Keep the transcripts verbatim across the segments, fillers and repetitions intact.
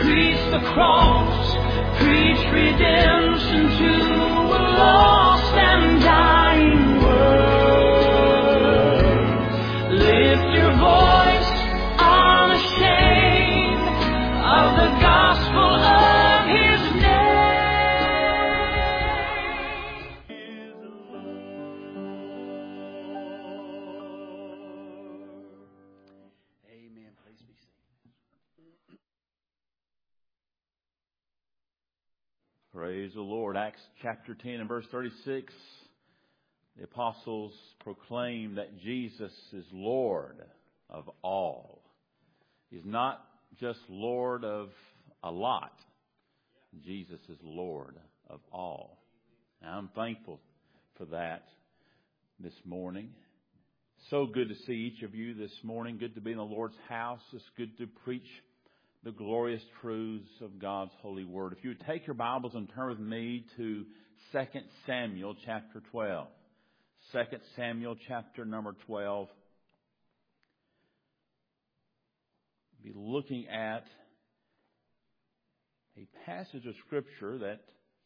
Preach the cross, preach redemption to a lost and dying world. Lift your voice unashamed of the gospel of His Amen. Please be seated. Praise the Lord. Acts chapter ten and verse thirty-six. The apostles proclaim that Jesus is Lord of all. He's not just Lord of a lot. Jesus is Lord of all. And I'm thankful for that this morning. So good to see each of you this morning. Good to be in the Lord's house. It's good to preach the glorious truths of God's holy word. If you would take your Bibles and turn with me to Second Samuel chapter twelve. Second Samuel chapter number twelve. Be looking at a passage of Scripture that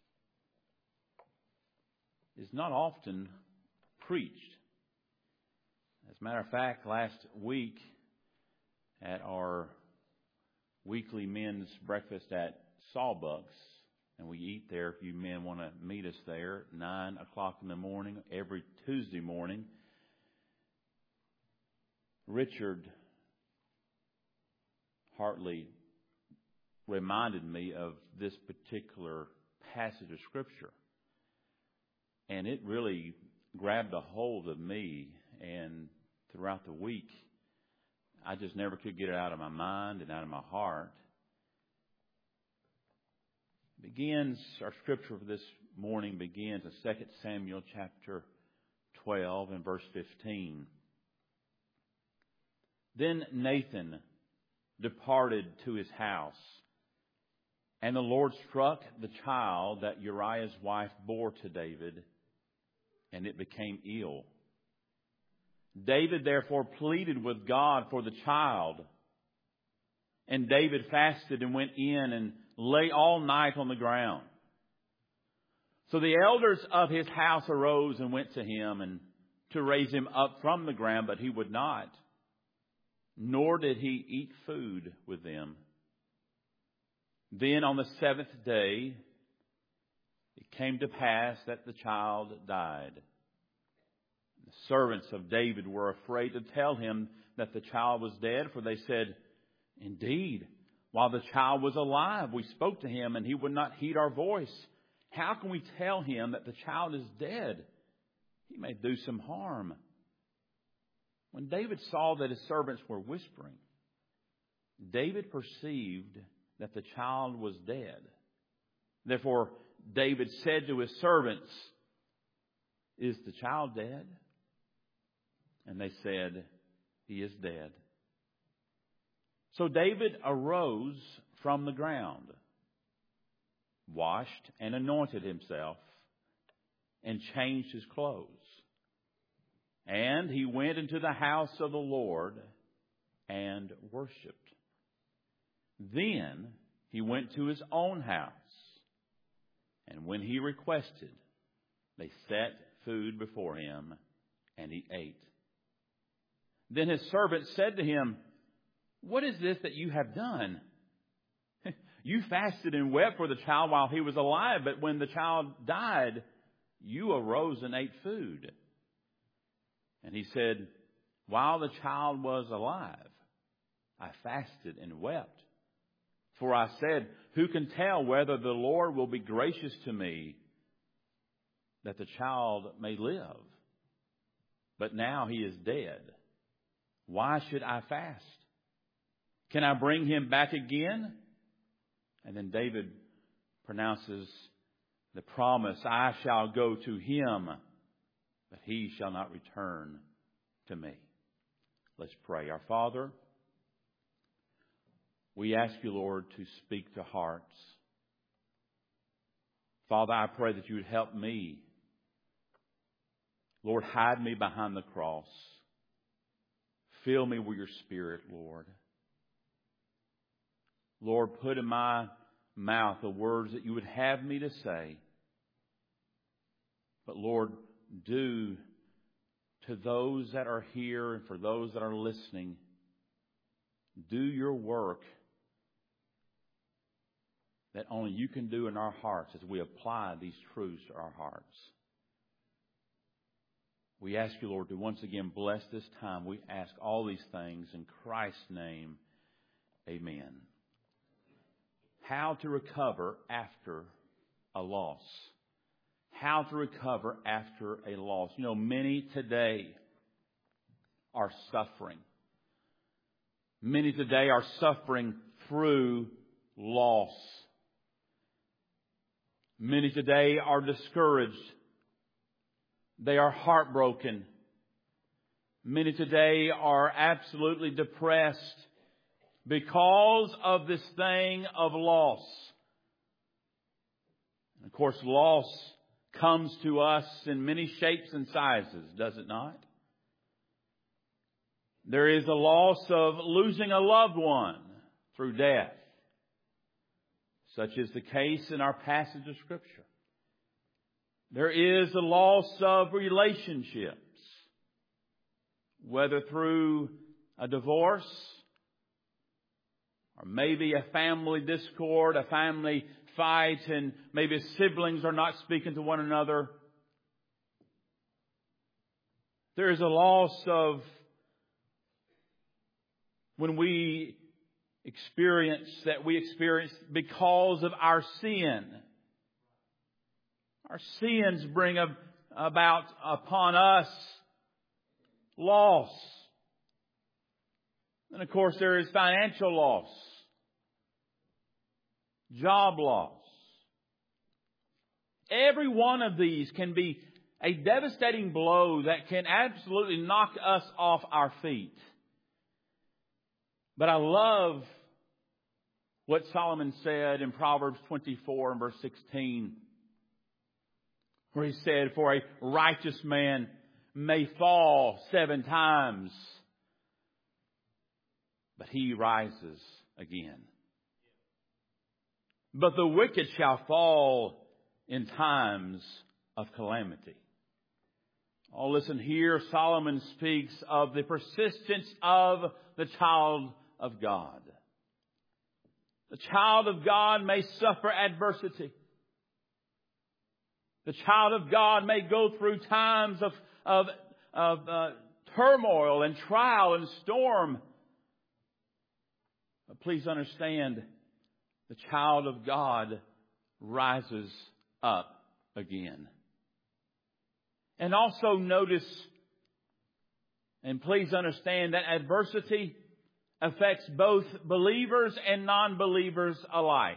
is not often preached. As a matter of fact, last week at our weekly men's breakfast at Sawbucks, and we eat there if you men want to meet us there, nine o'clock in the morning, every Tuesday morning, Richard Hartley reminded me of this particular passage of Scripture. And it really grabbed a hold of me, and throughout the week, I just never could get it out of my mind and out of my heart. Begins, our scripture for this morning begins in Second Samuel chapter twelve and verse fifteen. Then Nathan departed to his house, and the Lord struck the child that Uriah's wife bore to David, and it became ill. David therefore pleaded with God for the child. And David fasted and went in and lay all night on the ground. So the elders of his house arose and went to him and to raise him up from the ground, but he would not. Nor did he eat food with them. Then on the seventh day, it came to pass that the child died. The servants of David were afraid to tell him that the child was dead, for they said, "Indeed, while the child was alive, we spoke to him, and he would not heed our voice. How can we tell him that the child is dead? He may do some harm." When David saw that his servants were whispering, David perceived that the child was dead. Therefore, David said to his servants, "Is the child dead?" And they said, "He is dead." So David arose from the ground, washed and anointed himself, and changed his clothes. And he went into the house of the Lord and worshipped. Then he went to his own house, and when he requested, they set food before him, and he ate. Then his servant said to him, "What is this that you have done? You fasted and wept for the child while he was alive, but when the child died, you arose and ate food." And he said, "While the child was alive, I fasted and wept. For I said, who can tell whether the Lord will be gracious to me that the child may live? But now he is dead. Why should I fast? Can I bring him back again?" And then David pronounces the promise, "I shall go to him, but he shall not return to me." Let's pray. Our Father, we ask you, Lord, to speak to hearts. Father, I pray that you would help me. Lord, hide me behind the cross. Fill me with your Spirit, Lord. Lord, put in my mouth the words that you would have me to say. But Lord, do to those that are here and for those that are listening, do your work that only you can do in our hearts as we apply these truths to our hearts. We ask you, Lord, to once again bless this time. We ask all these things in Christ's name. Amen. How to recover after a loss. How to recover after a loss. You know, many today are suffering. Many today are suffering through loss. Many today are discouraged. They are heartbroken. Many today are absolutely depressed because of this thing of loss. And of course, loss comes to us in many shapes and sizes, does it not? There is a loss of losing a loved one through death, such is the case in our passage of Scripture. There is a loss of relationships, whether through a divorce or maybe a family discord, a family fight, and maybe siblings are not speaking to one another. There is a loss of when we experience that we experience because of our sin. Our sins bring about upon us loss. And of course there is financial loss, job loss. Every one of these can be a devastating blow that can absolutely knock us off our feet. But I love what Solomon said in Proverbs twenty-four and verse sixteen, where he said, "For a righteous man may fall seven times, but he rises again. But the wicked shall fall in times of calamity." Oh, listen here, Solomon speaks of the persistence of the child of God. The child of God may suffer adversity. The child of God may go through times of, of, of uh, turmoil and trial and storm. But please understand, the child of God rises up again. And also notice, and please understand, that adversity affects both believers and non-believers alike.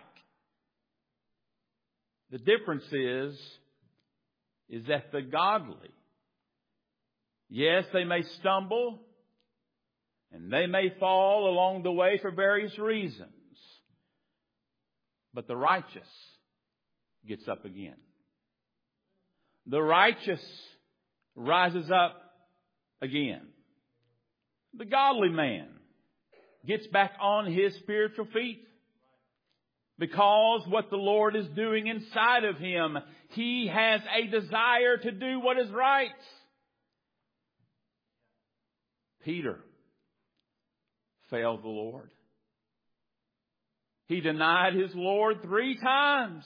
The difference is, is that the godly, yes, they may stumble and they may fall along the way for various reasons, but the righteous gets up again. The righteous rises up again. The godly man gets back on his spiritual feet because what the Lord is doing inside of him, he has a desire to do what is right. Peter failed the Lord. He denied his Lord three times.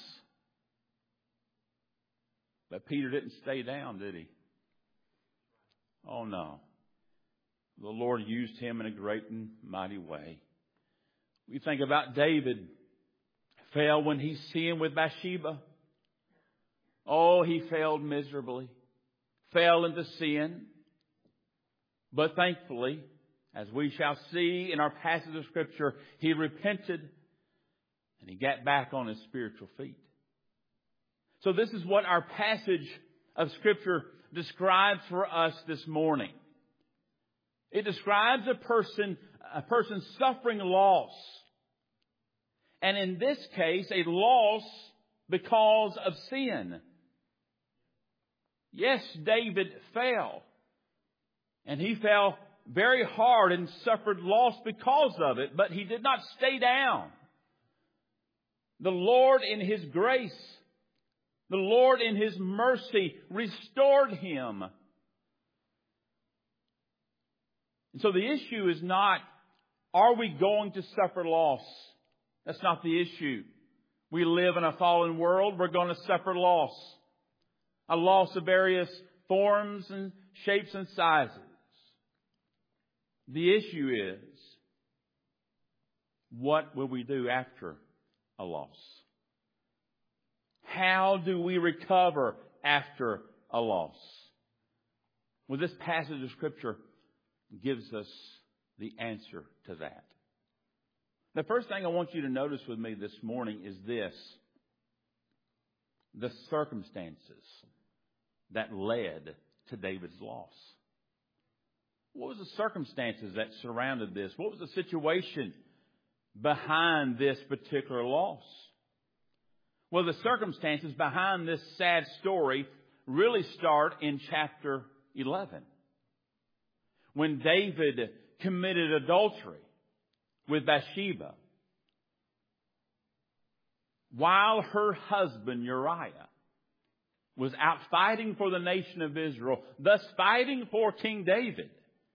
But Peter didn't stay down, did he? Oh no. The Lord used him in a great and mighty way. We think about David. Fell when he sinned with Bathsheba. Oh, he failed miserably. Fell into sin. But thankfully, as we shall see in our passage of Scripture, he repented and he got back on his spiritual feet. So this is what our passage of Scripture describes for us this morning. It describes a person, a person suffering loss. And in this case, a loss because of sin. Yes, David fell. And he fell very hard and suffered loss because of it. But he did not stay down. The Lord in His grace, the Lord in His mercy restored him. And so the issue is not, are we going to suffer loss? That's not the issue. We live in a fallen world. We're going to suffer loss. A loss of various forms and shapes and sizes. The issue is, what will we do after a loss? How do we recover after a loss? Well, this passage of Scripture gives us the answer to that. The first thing I want you to notice with me this morning is this: the circumstances that led to David's loss. What was the circumstances that surrounded this? What was the situation behind this particular loss? Well, the circumstances behind this sad story really start in chapter eleven, when David committed adultery with Bathsheba while her husband Uriah was out fighting for the nation of Israel, thus fighting for King David.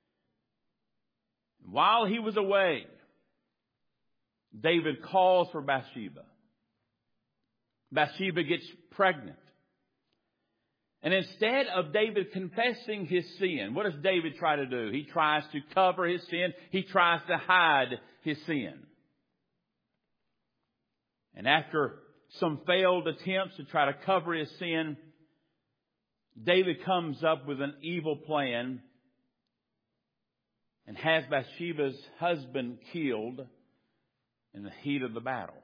While he was away, David calls for Bathsheba. Bathsheba gets pregnant. And instead of David confessing his sin, what does David try to do? He tries to cover his sin. He tries to hide his sin. And after some failed attempts to try to cover his sin, David comes up with an evil plan and has Bathsheba's husband killed in the heat of the battle.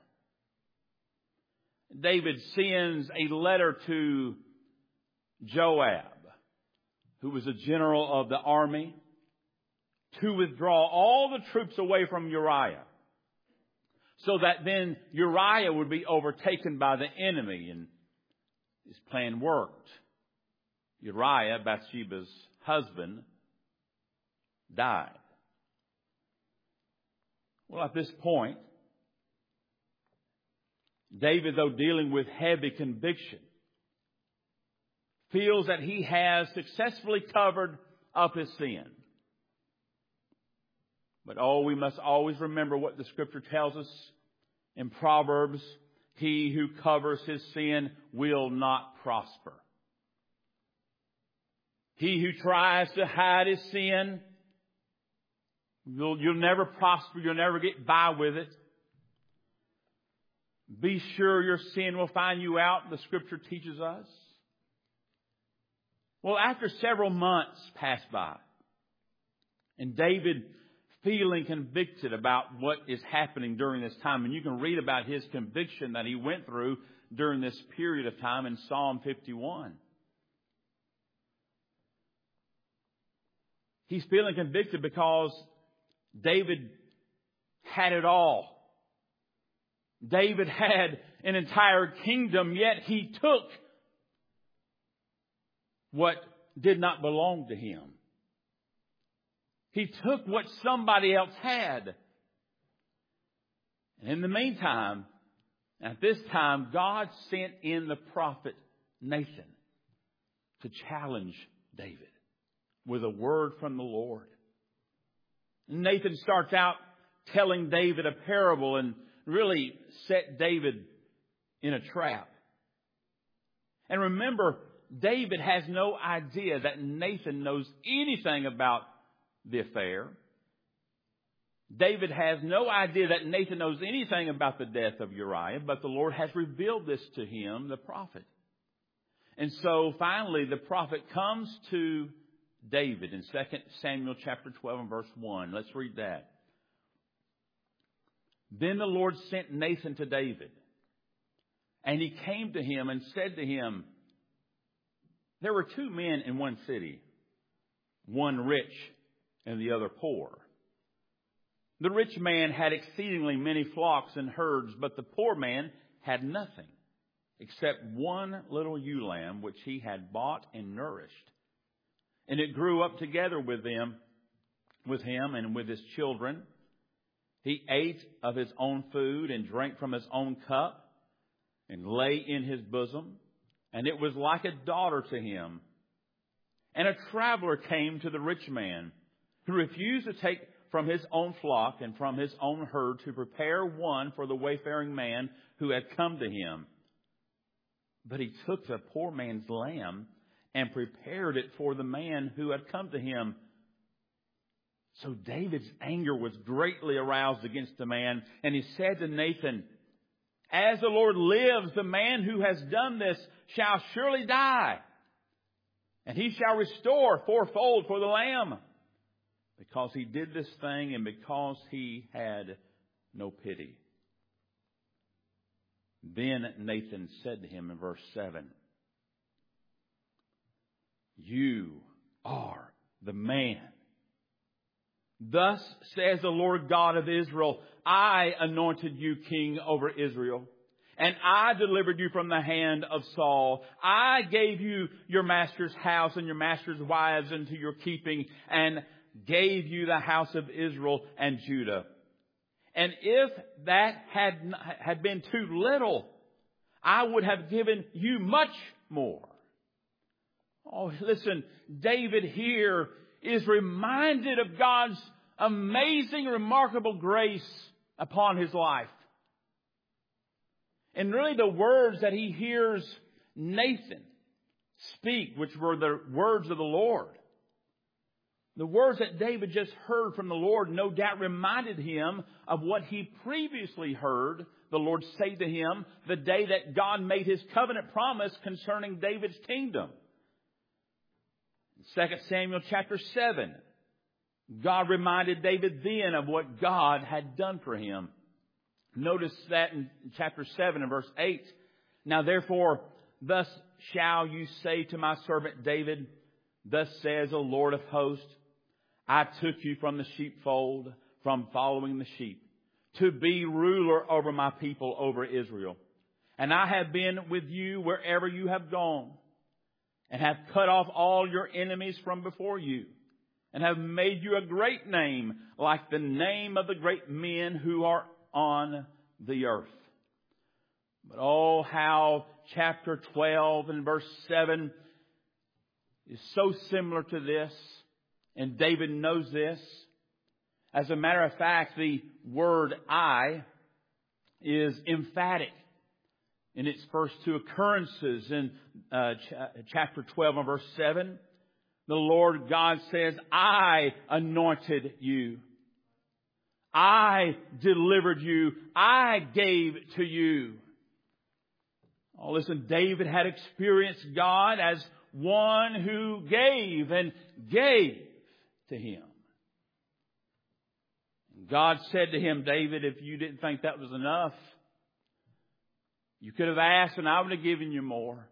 David sends a letter to Joab, who was a general of the army, to withdraw all the troops away from Uriah, so that then Uriah would be overtaken by the enemy. And his plan worked. Uriah, Bathsheba's husband, died. Well, at this point, David, though dealing with heavy conviction, feels that he has successfully covered up his sin. But oh, we must always remember what the Scripture tells us in Proverbs: he who covers his sin will not prosper. He who tries to hide his sin, you'll, you'll never prosper. You'll never get by with it. Be sure your sin will find you out, the Scripture teaches us. Well, after several months passed by, and David feeling convicted about what is happening during this time, and you can read about his conviction that he went through during this period of time in Psalm fifty-one. He's feeling convicted because David had it all. David had an entire kingdom, yet he took what did not belong to him. He took what somebody else had. And in the meantime, at this time, God sent in the prophet Nathan to challenge David with a word from the Lord. Nathan starts out telling David a parable and really set David in a trap. And remember, David has no idea that Nathan knows anything about the affair. David has no idea that Nathan knows anything about the death of Uriah, but the Lord has revealed this to him, the prophet. And so finally the prophet comes to David in Second Samuel chapter twelve and verse one. Let's read that. Then the Lord sent Nathan to David, and he came to him and said to him, there were two men in one city, one rich and the other poor. The rich man had exceedingly many flocks and herds, but the poor man had nothing except one little ewe lamb which he had bought and nourished. And it grew up together with them, with him and with his children. He ate of his own food and drank from his own cup. and lay in his bosom, and it was like a daughter to him. And a traveler came to the rich man, who refused to take from his own flock and from his own herd to prepare one for the wayfaring man who had come to him. But he took the poor man's lamb and prepared it for the man who had come to him. So David's anger was greatly aroused against the man, and he said to Nathan, "As the Lord lives, the man who has done this shall surely die, and he shall restore fourfold for the lamb, because he did this thing and because he had no pity." Then Nathan said to him in verse seven, "You are the man. Thus says the Lord God of Israel, I anointed you king over Israel, and I delivered you from the hand of Saul. I gave you your master's house and your master's wives into your keeping, and gave you the house of Israel and Judah. And if that had, had been too little, I would have given you much more." Oh, listen, David here is reminded of God's amazing, remarkable grace upon his life. And really the words that he hears Nathan speak, which were the words of the Lord. The words that David just heard from the Lord no doubt reminded him of what he previously heard the Lord say to him the day that God made his covenant promise concerning David's kingdom. In Second Samuel chapter seven, God reminded David then of what God had done for him. Notice that in chapter seven and verse eight. "Now therefore, thus shall you say to my servant David, thus says the Lord of hosts, I took you from the sheepfold, from following the sheep, to be ruler over my people, over Israel. And I have been with you wherever you have gone, and have cut off all your enemies from before you, and have made you a great name, like the name of the great men who are on the earth." But oh, how chapter twelve and verse seven is so similar to this. And David knows this. As a matter of fact, the word "I" is emphatic in its first two occurrences. In uh, ch- chapter twelve and verse seven, the Lord God says, "I anointed you. I delivered you. I gave to you." Oh, listen, David had experienced God as one who gave and gave to him. God said to him, "David, if you didn't think that was enough, you could have asked and I would have given you more."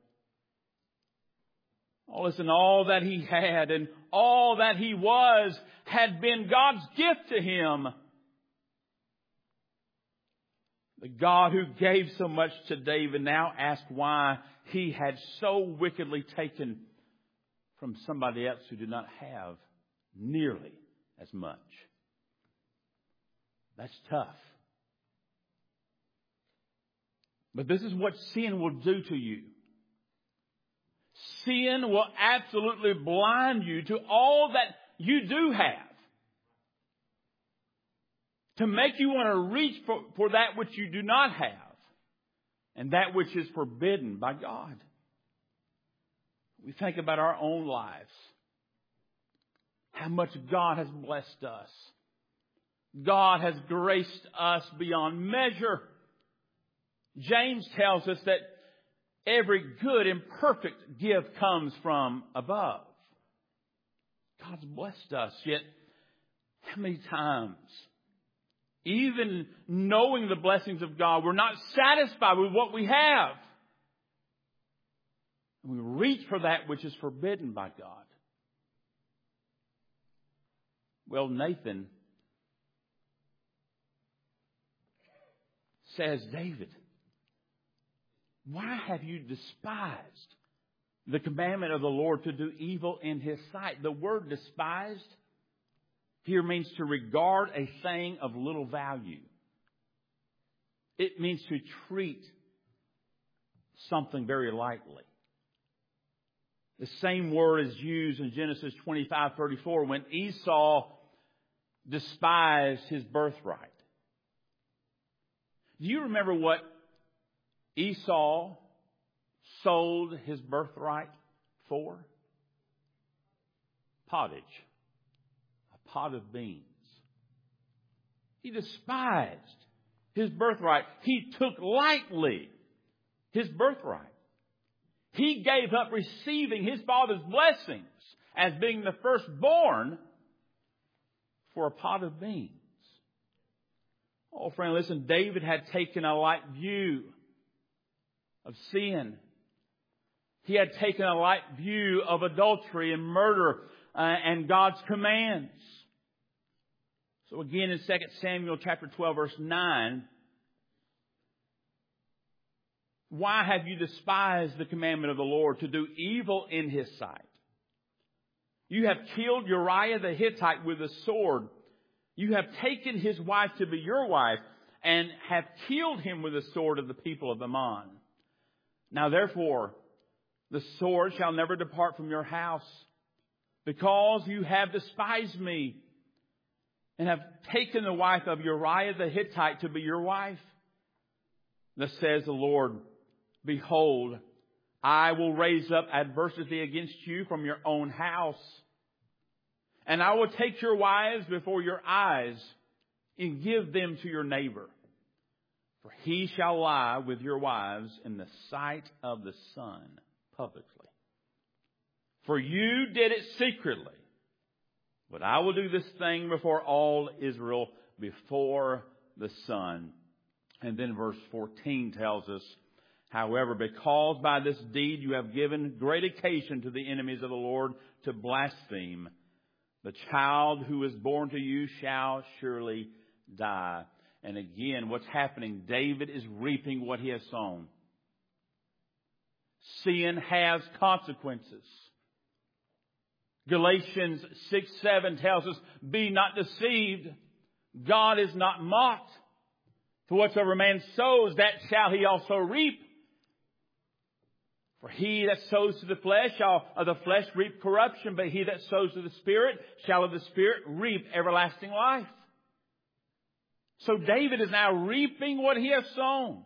Oh, listen, all that he had and all that he was had been God's gift to him. The God who gave so much to David now asked why he had so wickedly taken from somebody else who did not have nearly as much. That's tough. But this is what sin will do to you. Sin will absolutely blind you to all that you do have, to make you want to reach for, for that which you do not have, and that which is forbidden by God. We think about our own lives, how much God has blessed us. God has graced us beyond measure. James tells us that every good and perfect gift comes from above. God's blessed us, yet how many times, even knowing the blessings of God, we're not satisfied with what we have. We reach for that which is forbidden by God. Well, Nathan says, "David, why have you despised the commandment of the Lord to do evil in his sight?" The word despised here means to regard a thing of little value. It means to treat something very lightly. The same word is used in Genesis twenty-five thirty-four when Esau despised his birthright. Do you remember what Esau sold his birthright for? Pottage. A pot of beans. He despised his birthright. He took lightly his birthright. He gave up receiving his father's blessings as being the firstborn for a pot of beans. Oh, friend, listen, David had taken a light view of sin. He had taken a light view of adultery and murder uh, and God's commands. So again in Second Samuel chapter twelve verse nine, why have you despised the commandment of the Lord to do evil in His sight? You have killed Uriah the Hittite with a sword. You have taken his wife to be your wife and have killed him with the sword of the people of Ammon. Now therefore, the sword shall never depart from your house, because you have despised me and have taken the wife of Uriah the Hittite to be your wife. Thus says the Lord, behold, I will raise up adversity against you from your own house, and I will take your wives before your eyes and give them to your neighbor. For he shall lie with your wives in the sight of the sun publicly. For you did it secretly, but I will do this thing before all Israel, before the sun. And then verse fourteen tells us, however, because by this deed you have given great occasion to the enemies of the Lord to blaspheme, the child who is born to you shall surely die. And again, what's happening? David is reaping what he has sown. Sin has consequences. Galatians six seven tells us, be not deceived. God is not mocked. For whatsoever man sows, that shall he also reap. For he that sows to the flesh shall of the flesh reap corruption, but he that sows to the Spirit shall of the Spirit reap everlasting life. So David is now reaping what he has sown.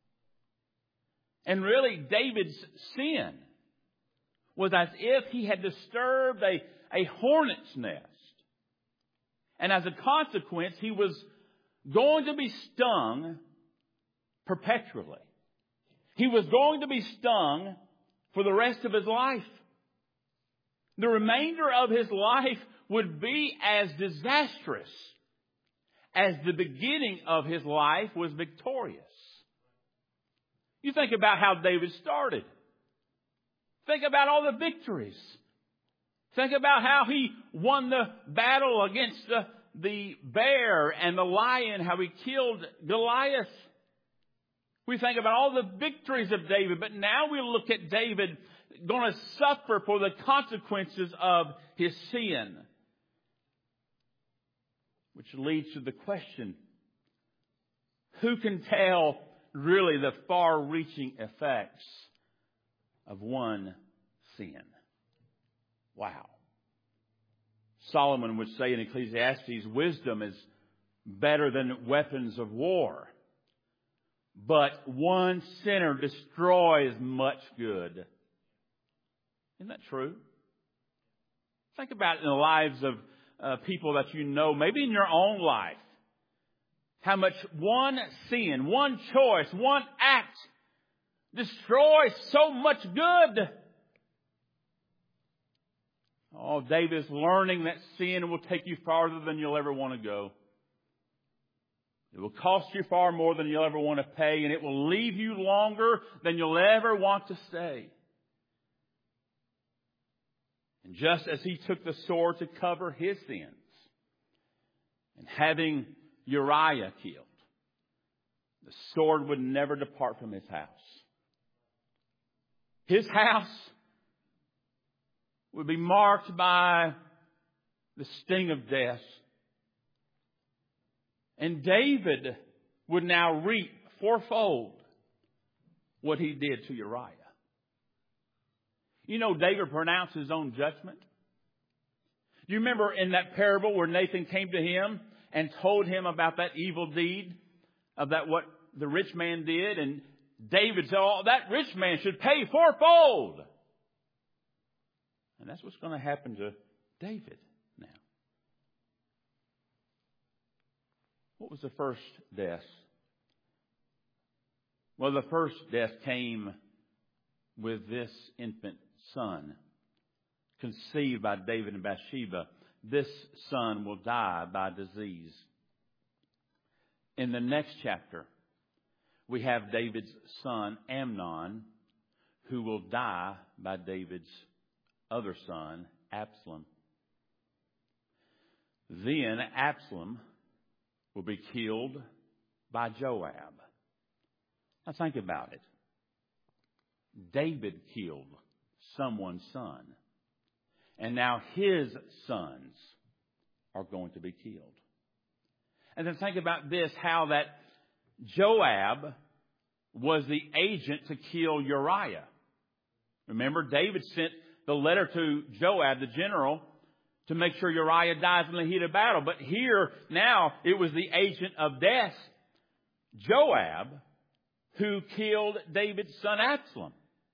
And really, David's sin was as if he had disturbed a, a hornet's nest. And as a consequence, he was going to be stung perpetually. He was going to be stung for the rest of his life. The remainder of his life would be as disastrous as the beginning of his life was victorious. You think about how David started. Think about all the victories. Think about how he won the battle against the, the bear and the lion, how he killed Goliath. We think about all the victories of David, but now we look at David going to suffer for the consequences of his sin. Which leads to the question, who can tell really the far-reaching effects of one sin? Wow. Solomon would say in Ecclesiastes, wisdom is better than weapons of war. But one sinner destroys much good. Isn't that true? Think about it in the lives of uh, people that you know, maybe in your own life. How much one sin, one choice, one act destroys so much good. Oh, David is learning that sin will take you farther than you'll ever want to go. It will cost you far more than you'll ever want to pay, and it will leave you longer than you'll ever want to stay. And just as he took the sword to cover his sins, and having Uriah killed, the sword would never depart from his house. His house would be marked by the sting of death. And David would now reap fourfold what he did to Uriah. You know, David pronounced his own judgment. Do you remember in that parable where Nathan came to him and told him about that evil deed, of that what the rich man did? And David said, oh, that rich man should pay fourfold. And that's what's going to happen to David now. What was the first death? Well, the first death came with this infant son, conceived by David and Bathsheba. This son will die by disease. In the next chapter, we have David's son, Amnon, who will die by David's other son, Absalom. Then Absalom will be killed by Joab. Now think about it. David killed someone's son. And now his sons are going to be killed. And then think about this, how that Joab was the agent to kill Uriah. Remember, David sent the letter to Joab, the general, to make sure Uriah dies in the heat of battle. But here, now, it was the agent of death, Joab, who killed David's son Absalom.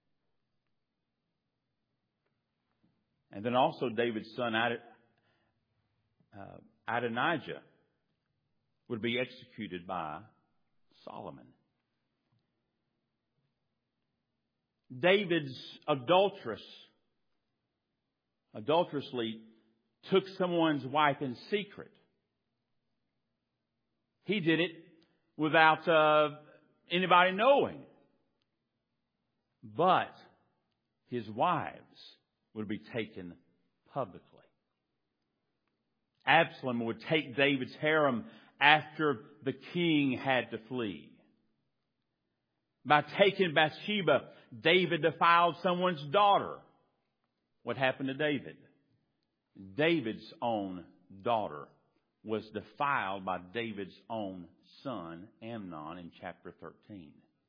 And then also David's son Ad, uh, Adonijah would be executed by Solomon. David's adulteress, adulterously took someone's wife in secret. He did it without uh, anybody knowing. But his wives would be taken publicly. Absalom would take David's harem after the king had to flee. By taking Bathsheba, David defiled someone's daughter. What happened to David? David's own daughter was defiled by David's own son, Amnon, in chapter thirteen.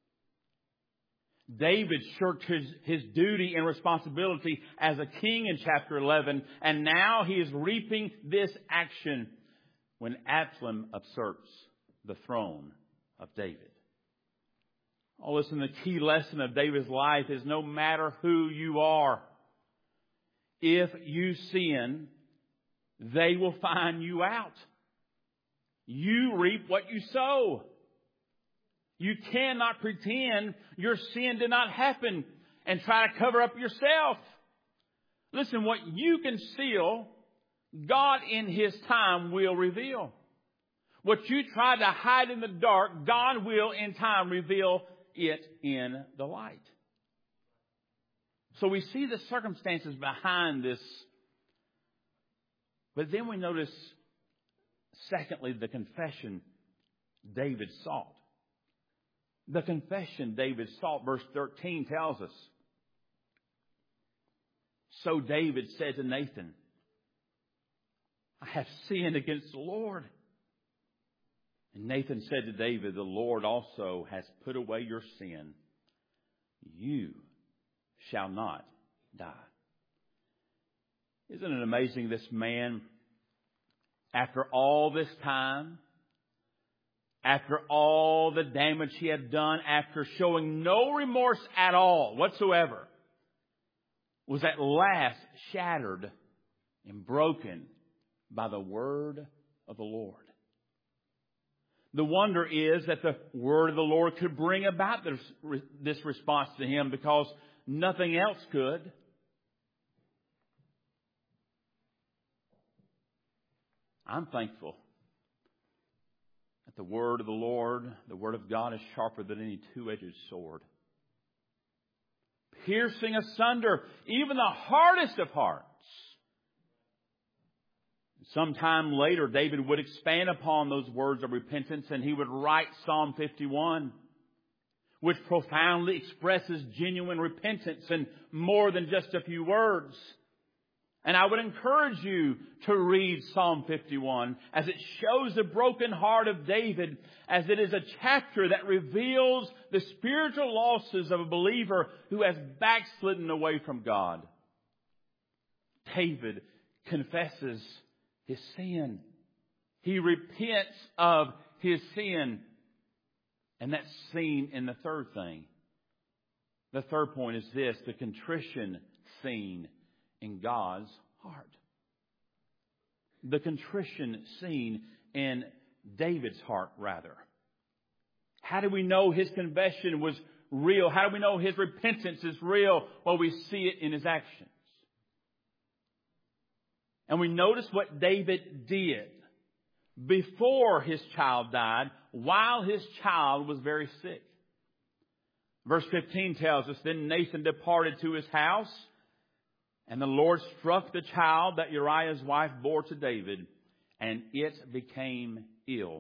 David shirked his, his duty and responsibility as a king in chapter eleven, and now he is reaping this action when Absalom usurps the throne of David. Oh, listen, the key lesson of David's life is no matter who you are, if you sin, they will find you out. You reap what you sow. You cannot pretend your sin did not happen and try to cover up yourself. Listen, what you conceal, God in His time will reveal. What you try to hide in the dark, God will in time reveal it in the light. So we see the circumstances behind this. But then we notice, secondly, the confession David sought. The confession David sought, verse thirteen tells us. So David said to Nathan, I have sinned against the Lord. And Nathan said to David, the Lord also has put away your sin. You shall not die. Isn't it amazing, this man, after all this time, after all the damage he had done, after showing no remorse at all whatsoever, was at last shattered and broken by the word of the Lord. The wonder is that the word of the Lord could bring about this, this response to him, because nothing else could. I'm thankful that the word of the Lord, the word of God, is sharper than any two-edged sword, piercing asunder even the hardest of hearts. Sometime later, David would expand upon those words of repentance, and he would write Psalm fifty-one, which profoundly expresses genuine repentance in more than just a few words. And I would encourage you to read Psalm fifty-one as it shows the broken heart of David, as it is a chapter that reveals the spiritual losses of a believer who has backslidden away from God. David confesses his sin. He repents of his sin. And that's seen in the third thing. The third point is this, the contrition seen in God's heart. The contrition seen in David's heart, rather. How do we know his confession was real? How do we know his repentance is real? Well, we see it in his actions. And we notice what David did before his child died, while his child was very sick. Verse fifteen tells us, then Nathan departed to his house, and the Lord struck the child that Uriah's wife bore to David, and it became ill.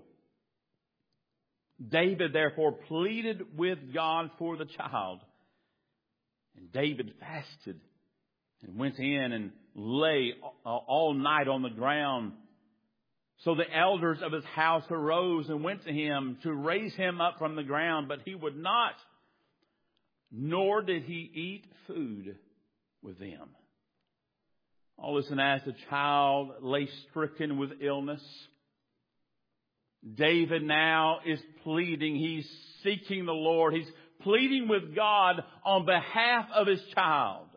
David therefore pleaded with God for the child. And David fasted and went in and lay all night on the ground. So the elders of his house arose and went to him to raise him up from the ground, but he would not, nor did he eat food with them. Oh, listen, as the child lay stricken with illness, David now is pleading. He's seeking the Lord. He's pleading with God on behalf of his child.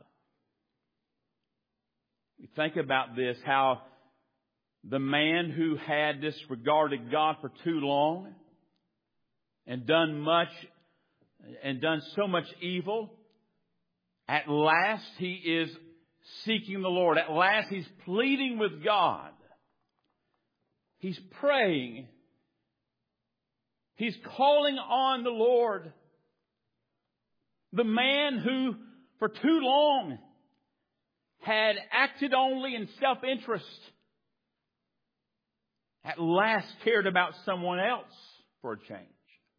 We think about this, how the man who had disregarded God for too long and done much and done so much evil, at last he is seeking the Lord. At last he's pleading with God. He's praying. He's calling on the Lord. The man who for too long had acted only in self-interest, at last cared about someone else for a change.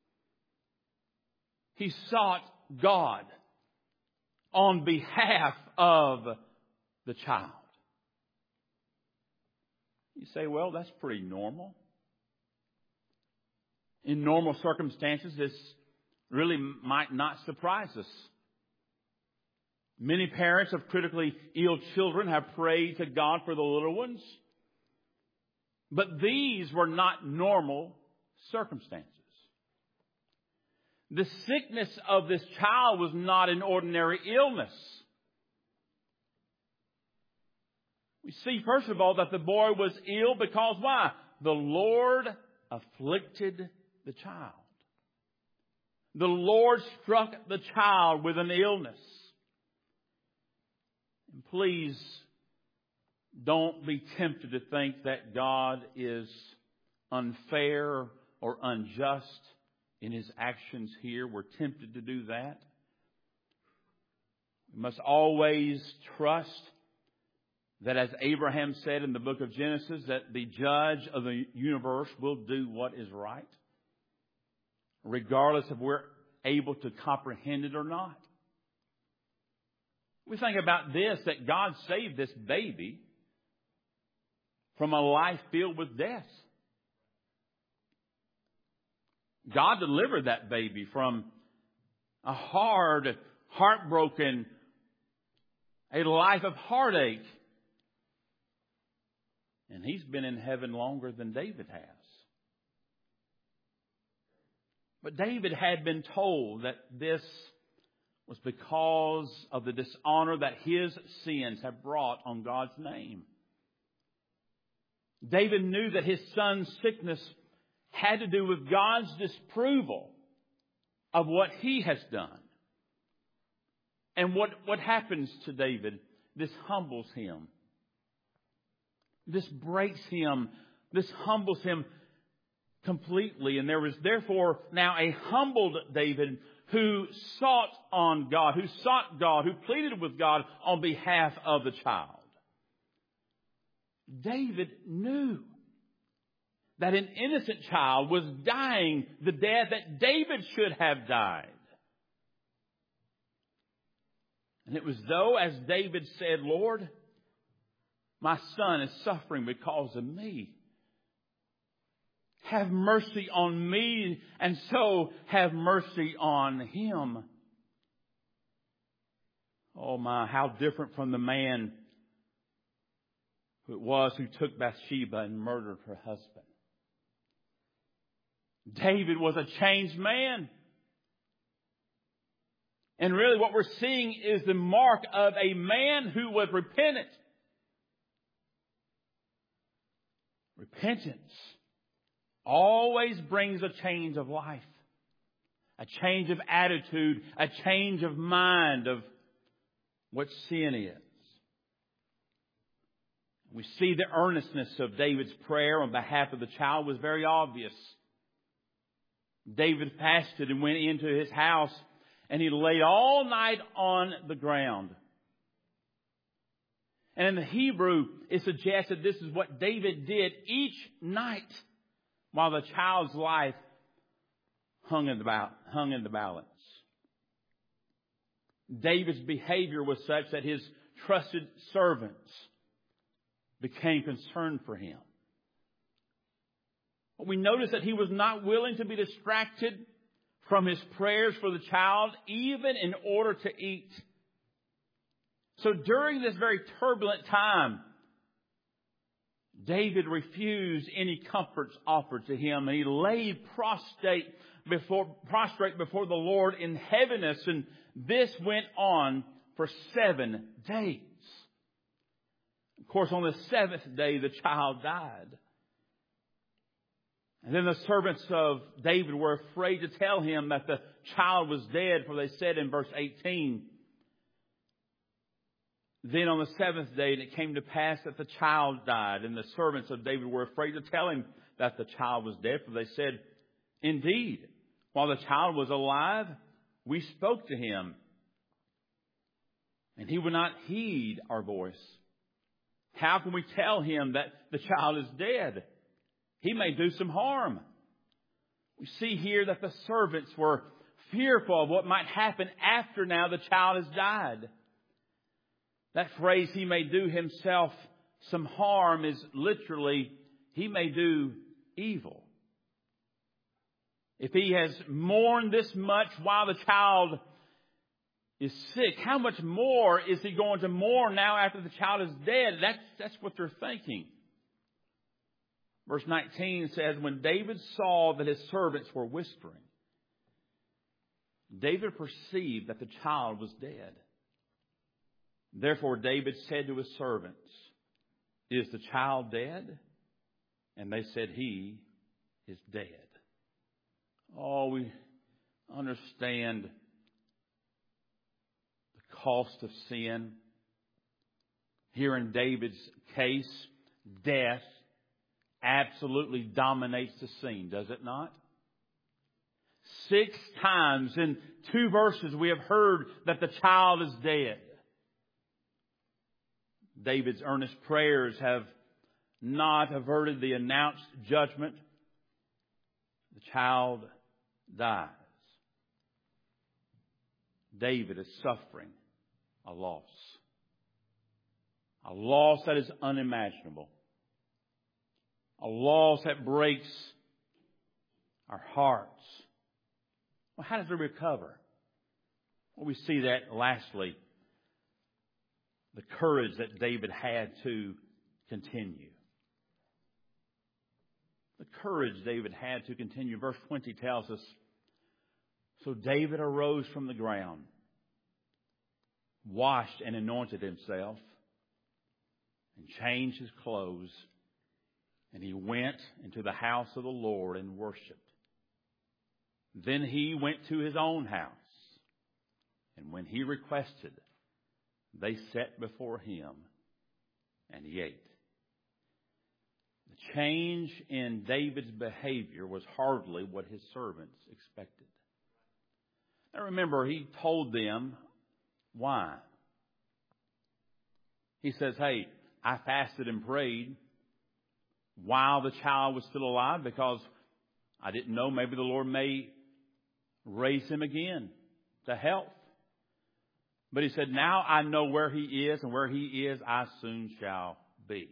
He sought God on behalf of the child. You say, well, that's pretty normal. In normal circumstances, this really might not surprise us. Many parents of critically ill children have prayed to God for the little ones. But these were not normal circumstances. The sickness of this child was not an ordinary illness. We see, first of all, that the boy was ill because why? The Lord afflicted the child. The Lord struck the child with an illness. And please don't be tempted to think that God is unfair or unjust in his actions here. We're tempted to do that. We must always trust that, as Abraham said in the book of Genesis, that the judge of the universe will do what is right, regardless if we're able to comprehend it or not. We think about this, that God saved this baby from a life filled with death. God delivered that baby from a hard, heartbroken, a life of heartache. And he's been in heaven longer than David has. But David had been told that this was because of the dishonor that his sins have brought on God's name. David knew that his son's sickness had to do with God's disapproval of what he has done. And what, what happens to David? This humbles him. This breaks him. This humbles him completely. And there was therefore now a humbled David who sought on God, who sought God, who pleaded with God on behalf of the child. David knew that an innocent child was dying the death that David should have died. And it was though, as David said, Lord, My son is suffering because of me. Have mercy on me, and so have mercy on him. Oh my, how different from the man who it was who took Bathsheba and murdered her husband. David was a changed man. And really what we're seeing is the mark of a man who was repentant. Repentance always brings a change of life, a change of attitude, a change of mind of what sin is. We see the earnestness of David's prayer on behalf of the child was very obvious. David fasted and went into his house, and he lay all night on the ground. And in the Hebrew, it suggests that this is what David did each night while the child's life hung in the, ba- hung in the balance. David's behavior was such that his trusted servants became concerned for him. But we notice that he was not willing to be distracted from his prayers for the child, even in order to eat. So during this very turbulent time, David refused any comforts offered to him, and he lay prostrate before, prostrate before the Lord in heaviness, and this went on for seven days. Of course, on the seventh day, the child died. And then the servants of David were afraid to tell him that the child was dead, for they said in verse eighteen, then on the seventh day it came to pass that the child died, and the servants of David were afraid to tell him that the child was dead, for they said, indeed, while the child was alive, we spoke to him, and he would not heed our voice. How can we tell him that the child is dead? He may do some harm. We see here that the servants were fearful of what might happen after now the child has died. That phrase, he may do himself some harm, is literally, he may do evil. If he has mourned this much while the child is sick, how much more is he going to mourn now after the child is dead? That's, that's what they're thinking. Verse nineteen says, when David saw that his servants were whispering, David perceived that the child was dead. Therefore David said to his servants, is the child dead? And they said, he is dead. Oh, we understand the cost of sin. Here in David's case, death absolutely dominates the scene, does it not? Six times in two verses we have heard that the child is dead. David's earnest prayers have not averted the announced judgment. The child dies. David is suffering a loss. A loss that is unimaginable. A loss that breaks our hearts. Well, how does it recover? Well, we see that lastly, the courage that David had to continue. The courage David had to continue. Verse twenty tells us, so David arose from the ground, washed and anointed himself, and changed his clothes, and he went into the house of the Lord and worshipped. Then he went to his own house, and when he requested, they set before him, and he ate. The change in David's behavior was hardly what his servants expected. Now remember, he told them why. He says, hey, I fasted and prayed while the child was still alive because I didn't know maybe the Lord may raise him again to health. But he said, now I know where he is, and where he is I soon shall be.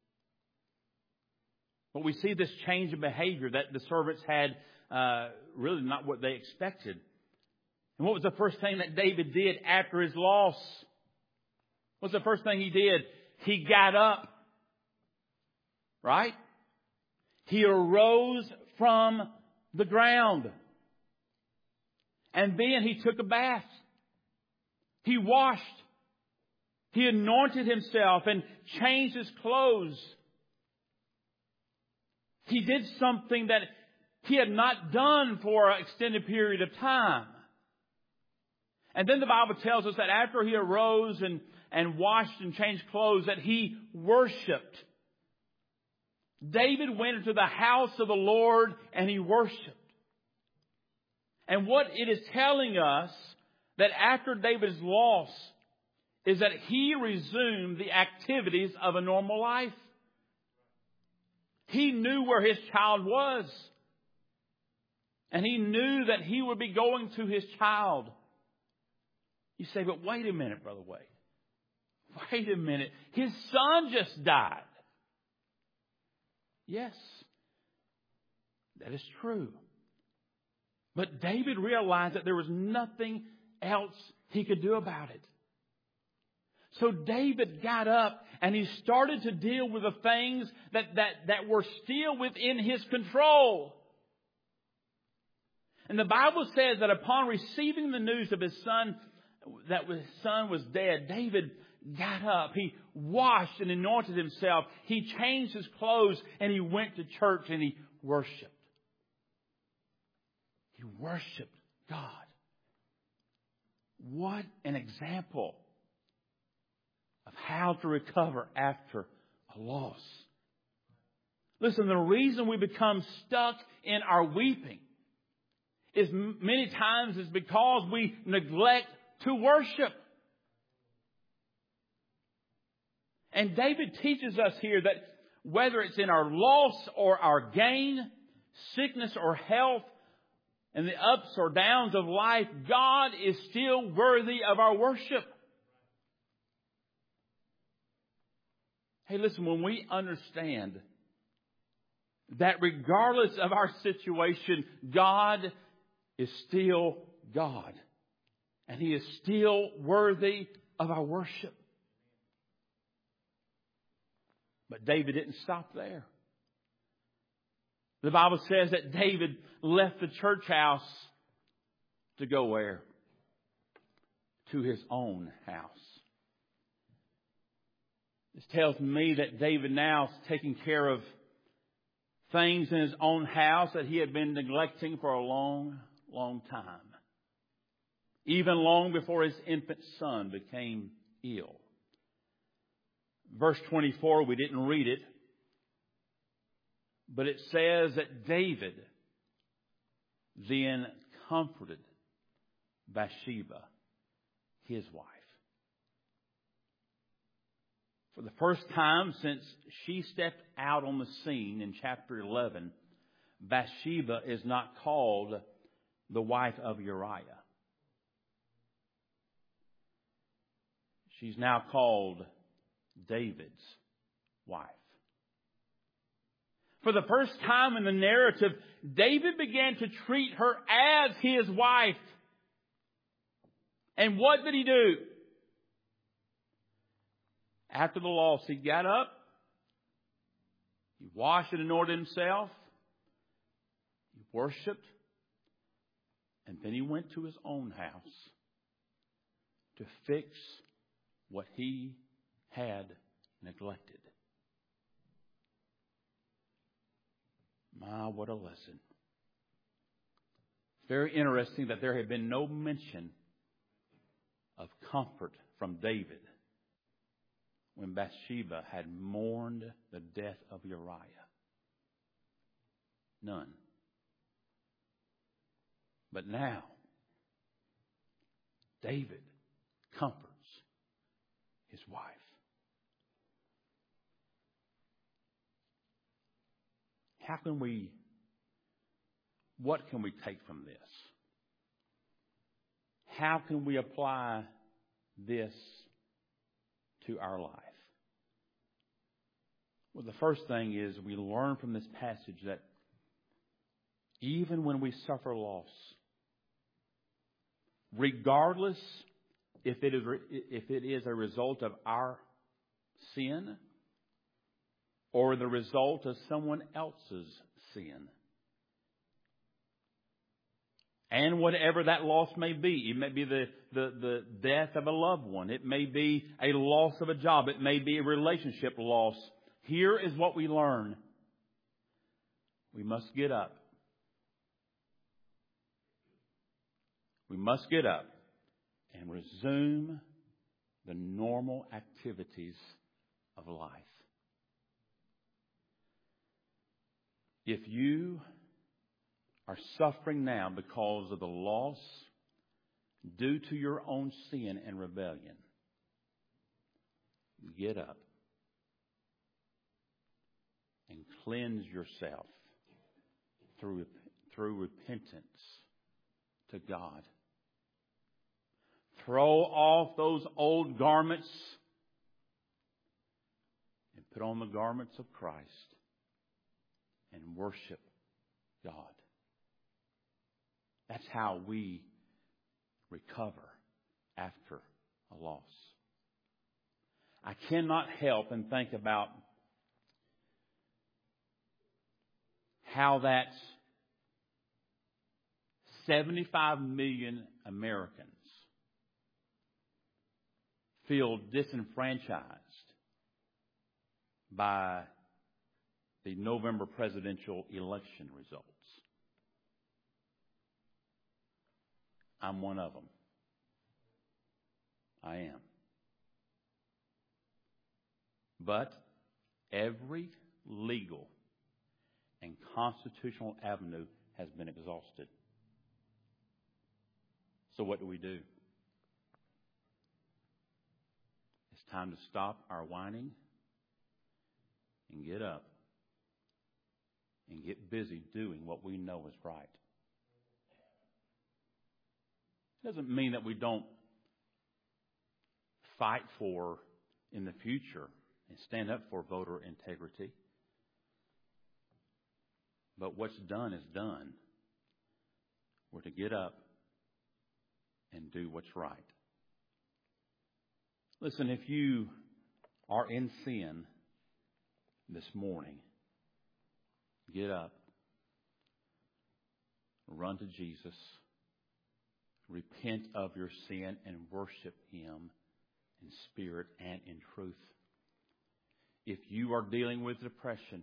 But we see this change in behavior that the servants had uh, really not what they expected. And what was the first thing that David did after his loss? What's the first thing he did? He got up. Right? He arose from the ground. And then he took a bath. He washed. He anointed himself and changed his clothes. He did something that he had not done for an extended period of time. And then the Bible tells us that after he arose and, and washed and changed clothes, that he worshiped. David went into the house of the Lord and he worshiped. And what it is telling us that after David's loss is that he resumed the activities of a normal life. He knew where his child was. And he knew that he would be going to his child. You say, but wait a minute, Brother Wade. Wait a minute. His son just died. Yes, that is true. But David realized that there was nothing else he could do about it. So David got up and he started to deal with the things that, that, that were still within his control. And the Bible says that upon receiving the news of his son, that his son was dead, David got up. He washed and anointed himself. He changed his clothes and he went to church and he worshiped. He worshiped God. What an example of how to recover after a loss. Listen, the reason we become stuck in our weeping is many times is because we neglect to worship. And David teaches us here that whether it's in our loss or our gain, sickness or health, and the ups or downs of life, God is still worthy of our worship. Hey, listen, when we understand that regardless of our situation, God is still God. And He is still worthy of our worship. But David didn't stop there. The Bible says that David left the church house to go where? To his own house. This tells me that David now is taking care of things in his own house that he had been neglecting for a long, long time. Even long before his infant son became ill. Verse twenty-four, we didn't read it. But it says that David then comforted Bathsheba, his wife. For the first time since she stepped out on the scene in chapter eleven, Bathsheba is not called the wife of Uriah. She's now called David's wife. For the first time in the narrative, David began to treat her as his wife. And what did he do? After the loss, he got up. He washed and anointed himself. He worshiped. And then he went to his own house to fix what he had neglected. My, what a lesson. Very interesting that there had been no mention of comfort from David when Bathsheba had mourned the death of Uriah. None. But now, David comforts his wife. How can we, what can we take from this? How can we apply this to our life? Well, the first thing is we learn from this passage that even when we suffer loss, regardless if it is if it is a result of our sin or the result of someone else's sin, and whatever that loss may be, it may be the, the, the death of a loved one, it may be a loss of a job, it may be a relationship loss. Here is what we learn. We must get up. We must get up and resume the normal activities of life. If you are suffering now because of the loss due to your own sin and rebellion, get up and cleanse yourself through, through repentance to God. Throw off those old garments and put on the garments of Christ and worship God. That's how we recover after a loss. I cannot help and think about how that seventy-five million Americans feel disenfranchised by the November presidential election results. I'm one of them. I am. But every legal and constitutional avenue has been exhausted. So what do we do? It's time to stop our whining and get up and get busy doing what we know is right. It doesn't mean that we don't fight for in the future and stand up for voter integrity. But what's done is done. We're to get up and do what's right. Listen, if you are in sin this morning, get up, run to Jesus, repent of your sin, and worship Him in spirit and in truth. If you are dealing with depression,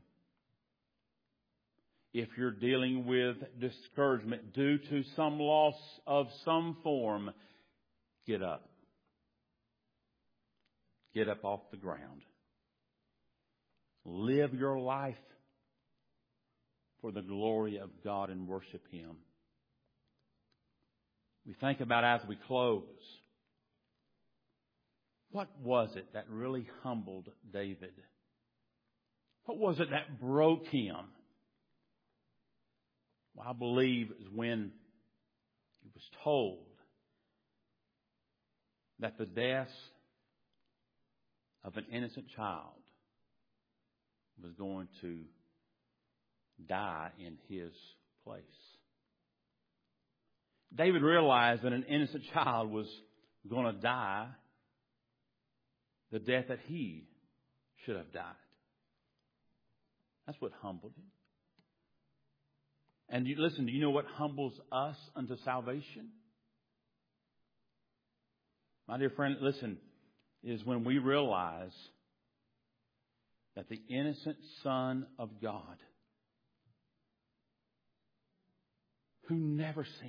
if you're dealing with discouragement due to some loss of some form, get up. Get up off the ground. Live your life for the glory of God and worship Him. We think about as we close, what was it that really humbled David? What was it that broke him? Well, I believe it was when he was told that the death of an innocent child was going to die in his place. David realized that an innocent child was going to die the death that he should have died. That's what humbled him. And you, listen, do you know what humbles us unto salvation? My dear friend, listen, is when we realize that the innocent Son of God, who never sinned,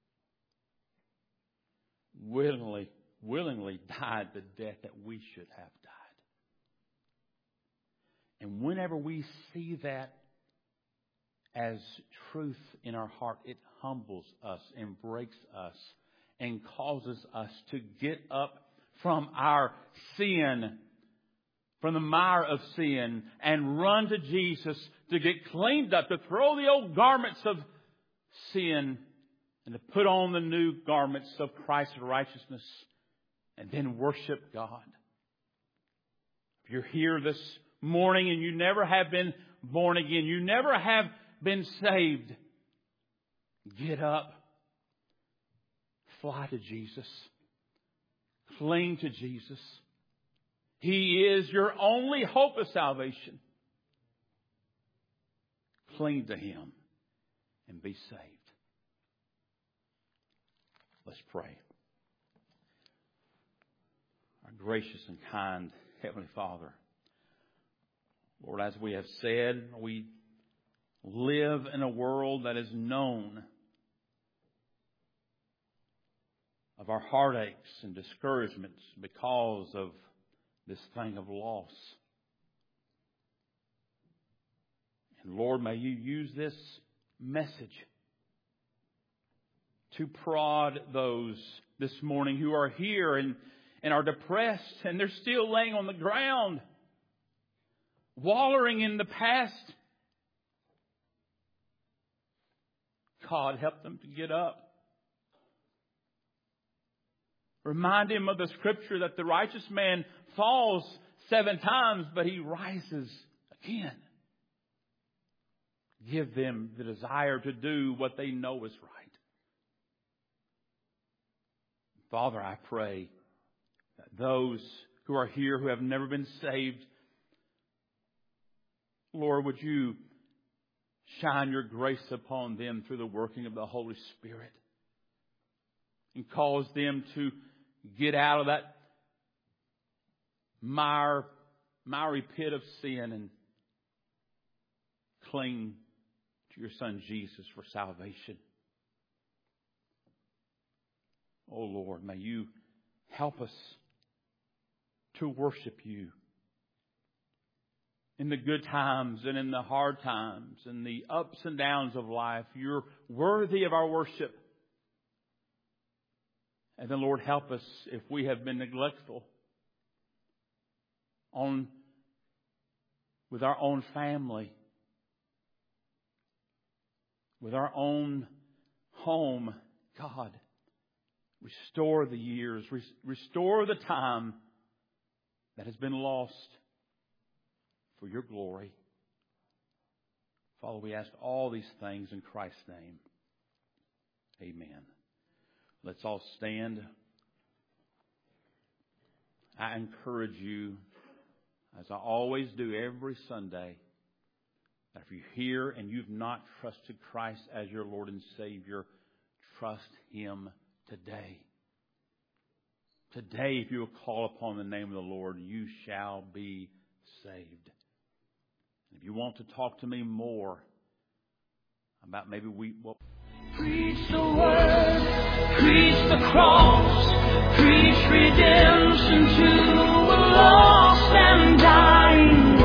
willingly, willingly died the death that we should have died. And whenever we see that as truth in our heart, it humbles us and breaks us and causes us to get up from our sin, from the mire of sin, and run to Jesus to get cleaned up, to throw the old garments of sin and to put on the new garments of Christ's righteousness and then worship God. If you're here this morning and you never have been born again, you never have been saved, get up. Fly to Jesus. Cling to Jesus. He is your only hope of salvation. Cling to Him and be saved. Let's pray. Our gracious and kind Heavenly Father, Lord, as we have said, we live in a world that is known of our heartaches and discouragements because of this thing of loss. And Lord, may you use this message to prod those this morning who are here and, and are depressed and they're still laying on the ground, wallowing in the past. God, help them to get up. Remind him of the scripture that the righteous man falls seven times, but he rises again. Give them the desire to do what they know is right. Father, I pray that those who are here who have never been saved, Lord, would you shine your grace upon them through the working of the Holy Spirit and cause them to get out of that mire, miry pit of sin and cling to your Son Jesus for salvation. Oh Lord, may you help us to worship you in the good times and in the hard times and the ups and downs of life. You're worthy of our worship. And then, Lord, help us if we have been neglectful on with our own family, with our own home. God, restore the years, restore the time that has been lost for your glory. Father, we ask all these things in Christ's name. Amen. Let's all stand. I encourage you, as I always do every Sunday, that if you're here and you've not trusted Christ as your Lord and Savior, trust Him today. Today, if you will call upon the name of the Lord, you shall be saved. If you want to talk to me more about maybe we... Well, preach the word, preach the cross, preach redemption to a lost and dying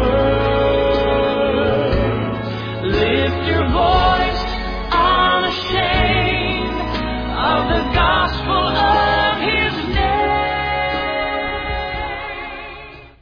world. Lift your voice unashamed of the gospel